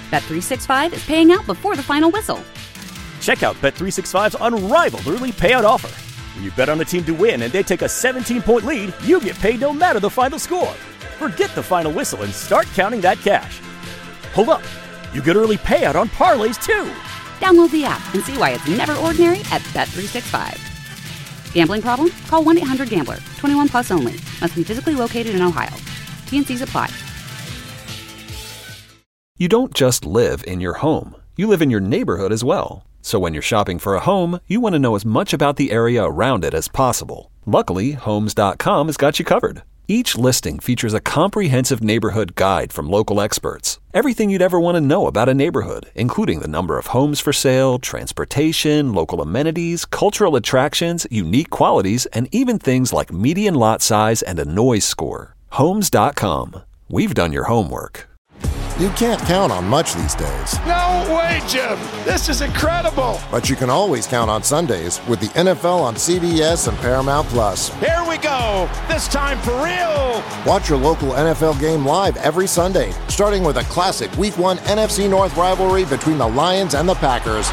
Bet365 is paying out before the final whistle. Check out Bet365's unrivaled early payout offer. When you bet on a team to win and they take a 17-point lead, you get paid no matter the final score. Forget the final whistle and start counting that cash. Hold up. You get early payout on parlays, too. Download the app and see why it's never ordinary at Bet365. Gambling problem? Call 1-800-GAMBLER. 21 plus only. Must be physically located in Ohio. T&Cs apply. You don't just live in your home. You live in your neighborhood as well. So when you're shopping for a home, you want to know as much about the area around it as possible. Luckily, Homes.com has got you covered. Each listing features a comprehensive neighborhood guide from local experts. Everything you'd ever want to know about a neighborhood, including the number of homes for sale, transportation, local amenities, cultural attractions, unique qualities, and even things like median lot size and a noise score. Homes.com. We've done your homework. You can't count on much these days. No way, Jim. This is incredible. But you can always count on Sundays with the NFL on CBS and Paramount Plus. Here we go. This time for real. Watch your local NFL game live every Sunday, starting with a classic Week 1 NFC North rivalry between the Lions and the Packers.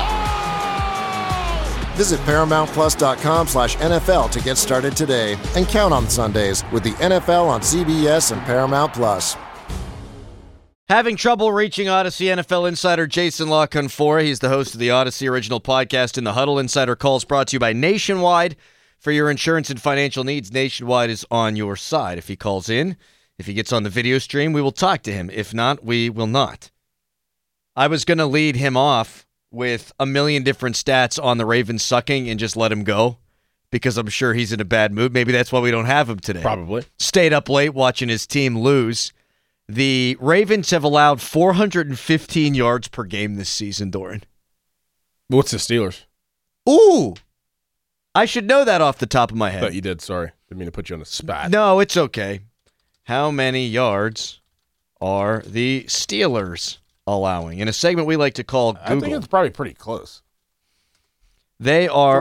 Visit ParamountPlus.com/NFL to get started today and count on Sundays with the NFL on CBS and Paramount Plus. Having trouble reaching Odyssey NFL insider Jason La Canfora. He's the host of the Odyssey original podcast In the Huddle. Insider Calls brought to you by Nationwide. For your insurance and financial needs, Nationwide is on your side. If he calls in, if he gets on the video stream, we will talk to him. If not, we will not. I was going to lead him off with a million different stats on the Ravens sucking and just let him go because I'm sure he's in a bad mood. Maybe that's why we don't have him today. Probably. Stayed up late watching his team lose. The Ravens have allowed 415 yards per game this season, Doran. What's the Steelers? Ooh! I should know that off the top of my head. I thought you did, sorry. Didn't mean to put you on the spot. No, it's okay. How many yards are the Steelers allowing? In a segment we like to call Google. I think it's probably pretty close. They are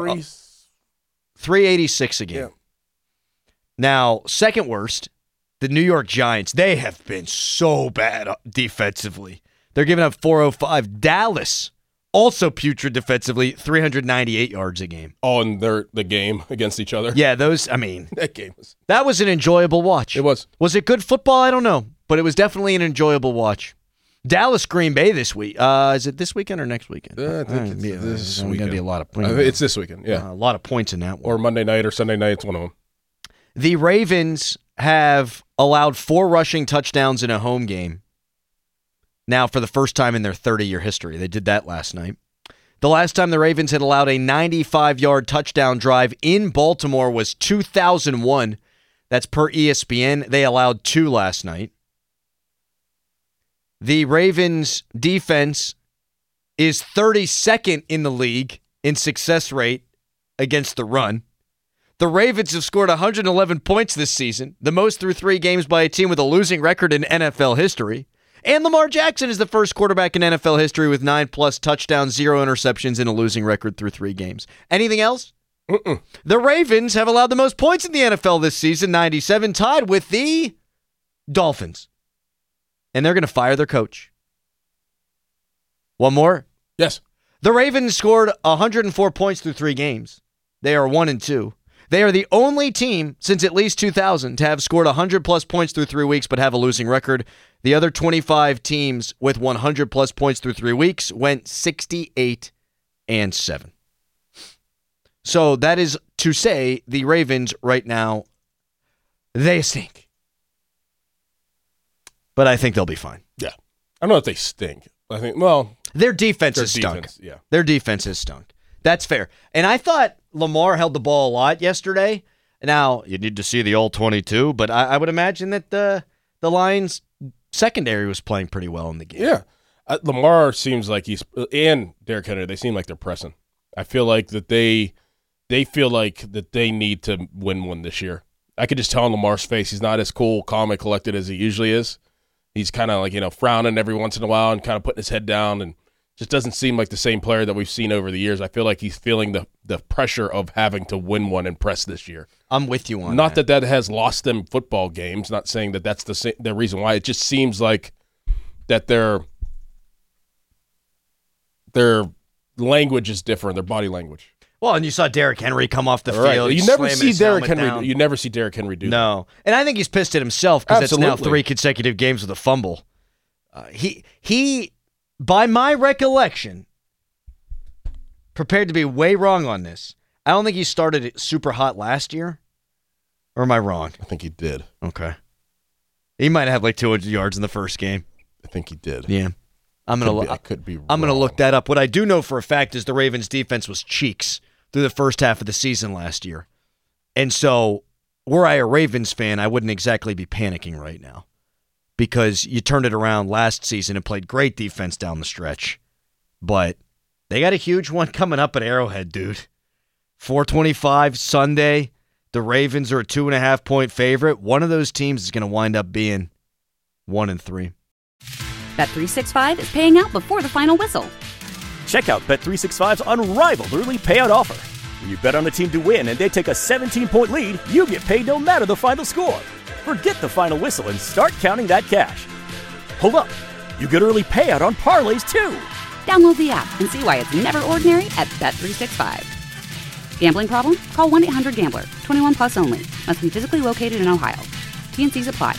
386 a game. Yeah. Now, second worst, the New York Giants, they have been so bad defensively. They're giving up 405. Dallas, also putrid defensively, 398 yards a game. Oh, and the game against each other? Yeah, that was an enjoyable watch. It was. Was it good football? I don't know, but it was definitely an enjoyable watch. Dallas, Green Bay this week. Is it this weekend or next weekend? I think it's this weekend. Going to be a lot of points. It's this weekend, yeah. A lot of points in that one. Or Monday night or Sunday night, it's one of them. The Ravens have allowed 4 rushing touchdowns in a home game. Now, for the first time in their 30-year history. They did that last night. The last time the Ravens had allowed a 95-yard touchdown drive in Baltimore was 2001. That's per ESPN. They allowed 2 last night. The Ravens' defense is 32nd in the league in success rate against the run. The Ravens have scored 111 points this season, the most through 3 games by a team with a losing record in NFL history. And Lamar Jackson is the first quarterback in NFL history with 9+ touchdowns, 0 interceptions, and a losing record through 3 games. Anything else? The Ravens have allowed the most points in the NFL this season, 97, tied with the Dolphins. And they're going to fire their coach. One more? Yes. The Ravens scored 104 points through 3 games. They are 1-2. They are the only team since at least 2000 to have scored 100-plus points through 3 weeks but have a losing record. The other 25 teams with 100-plus points through 3 weeks went 68-7. So that is to say the Ravens right now, they stink. But I think they'll be fine. Yeah. I don't know if they stink. I think, well, their defense has stunk. Yeah. Their defense has stunk. That's fair. And I thought Lamar held the ball a lot yesterday. Now, you need to see the all-22, but I would imagine that the Lions' secondary was playing pretty well in the game. Yeah. Lamar seems like and Derrick Henry, they seem like they're pressing. I feel like that they feel like that they need to win one this year. I could just tell on Lamar's face, he's not as cool, calm, and collected as he usually is. He's kind of like, frowning every once in a while and kind of putting his head down and just doesn't seem like the same player that we've seen over the years. I feel like he's feeling the pressure of having to win one and press this year. I'm with you on Not that has lost them football games. Not saying that that's the reason why. It just seems like that they're their language is different, their body language. Well, and you saw Derrick Henry come off the field. You never see Derrick Henry. Down. You never see Derrick Henry do that. No, and I think he's pissed at himself because it's now 3 consecutive games with a fumble. He, by my recollection, prepared to be way wrong on this. I don't think he started it super hot last year. Or am I wrong? I think he did. Okay. He might have like 200 yards in the first game. I think he did. Yeah. I could be wrong. I'm going to look that up. What I do know for a fact is the Ravens defense was cheeks through the first half of the season last year. And so, were I a Ravens fan, I wouldn't exactly be panicking right now because you turned it around last season and played great defense down the stretch. But they got a huge one coming up at Arrowhead, dude. 4:25 Sunday. The Ravens are a 2.5-point favorite. One of those teams is going to wind up being 1-3. Bet365 is paying out before the final whistle. Check out Bet365's unrivaled early payout offer. When you bet on a team to win and they take a 17-point lead, you get paid no matter the final score. Forget the final whistle and start counting that cash. Hold up. You get early payout on parlays, too. Download the app and see why it's never ordinary at Bet365. Gambling problem? Call 1-800-GAMBLER. 21 plus only. Must be physically located in Ohio. T&Cs apply.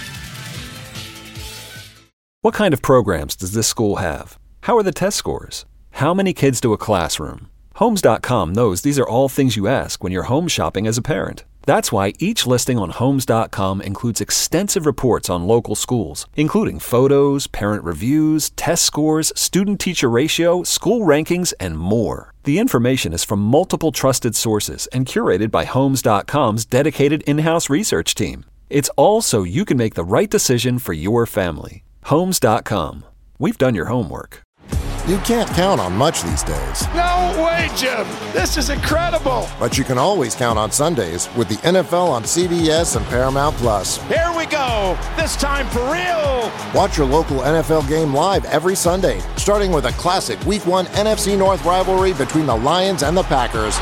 What kind of programs does this school have? How are the test scores? How many kids do a classroom? Homes.com knows these are all things you ask when you're home shopping as a parent. That's why each listing on Homes.com includes extensive reports on local schools, including photos, parent reviews, test scores, student-teacher ratio, school rankings, and more. The information is from multiple trusted sources and curated by Homes.com's dedicated in-house research team. It's all so you can make the right decision for your family. Homes.com. We've done your homework. You can't count on much these days. No way, Jim. This is incredible. But you can always count on Sundays with the NFL on CBS and Paramount Plus. Here we go. This time for real. Watch your local NFL game live every Sunday, starting with a classic Week 1 NFC North rivalry between the Lions and the Packers.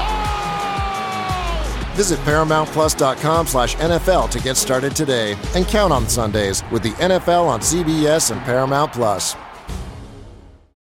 Visit ParamountPlus.com/NFL to get started today and count on Sundays with the NFL on CBS and Paramount Plus.